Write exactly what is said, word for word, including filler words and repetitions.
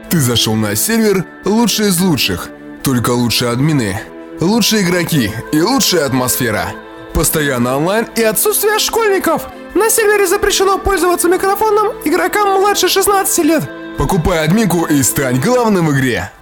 Ты зашел на сервер лучшие из лучших. Только лучшие админы, лучшие игроки и лучшая атмосфера. Постоянно онлайн и отсутствие школьников. На сервере запрещено пользоваться микрофоном игрокам младше шестнадцати лет. Покупай админку и стань главным в игре.